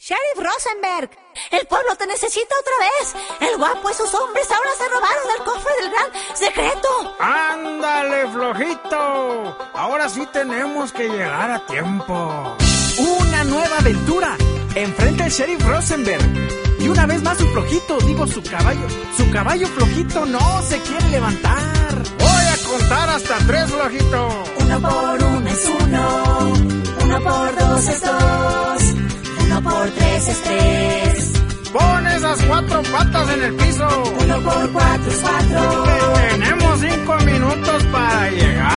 Sheriff Rosenberg, el pueblo te necesita otra vez. El guapo y sus hombres ahora se robaron el cofre del gran secreto. ¡Ándale, flojito! Ahora sí tenemos que llegar a tiempo. ¡Una nueva aventura! Enfrenta al Sheriff Rosenberg. Y una vez más su flojito, su caballo flojito no se quiere levantar. Voy a contar hasta 3, flojito. 1 por 1 es 1, 1 por 2 es 2, 1 por 3 es 3. Pon esas 4 patas en el piso. 1 por 4 es 4. Tenemos 5 minutos para llegar.